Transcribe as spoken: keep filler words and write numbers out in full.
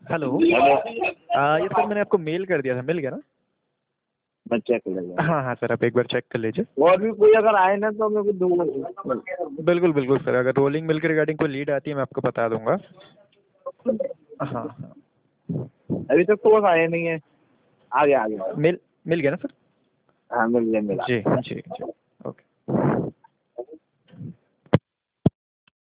Hello. Hello. आ, ये sir मैंने आपको मेल कर दिया था, मिल गया ना? मैं चेक कर लेगा। हाँ हाँ सर, आप एक बार चेक कर लीजिए। और भी कोई अगर आए ना तो मेरे को दूंगा। बिल्कुल बिल्कुल सर, अगर रोलिंग मिल के रिगार्डिंग कोई लीड आती है मैं आपको बता दूंगा। हाँ हाँ। अभी तक तो बस आया नहीं है। आ गया आ गया। मिल मिल गया ना सर? हाँ मिल गया मिला। जी जी जी।